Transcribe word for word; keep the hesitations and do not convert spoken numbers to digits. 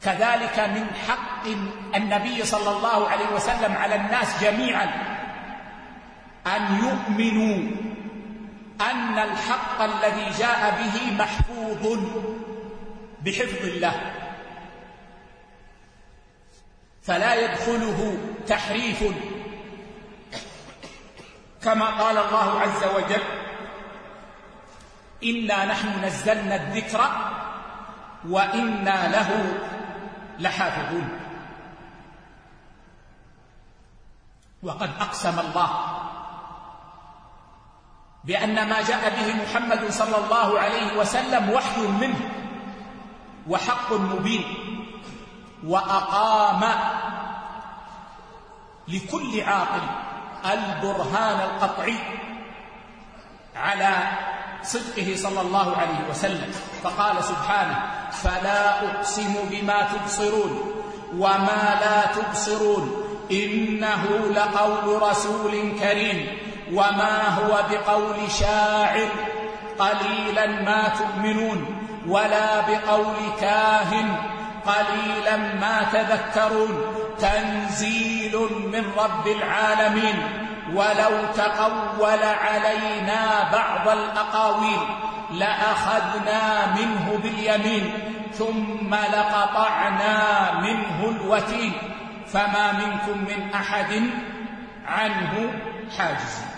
كذلك من حق النبي صلى الله عليه وسلم على الناس جميعا أن يؤمنوا أن الحق الذي جاء به محفوظ بحفظ الله، فلا يدخله تحريف، كما قال الله عز وجل: إنا نحن نزلنا الذكر وإنا له لحافظون. وقد أقسم الله بأن ما جاء به محمد صلى الله عليه وسلم وحي منه وحق مبين، وأقام لكل عاقل البرهان القطعي على صدقه صلى الله عليه وسلم، فقال سبحانه: فلا أقسم بما تبصرون وما لا تبصرون إنه لقول رسول كريم وما هو بقول شاعر قليلا ما تؤمنون ولا بقول كاهن قليلا ما تذكرون تنزيل من رب العالمين ولو تقول علينا بعض الأقاويل لأخذنا منه باليمين ثم لقطعنا منه الوتين فما منكم من أحد عنه حاجز.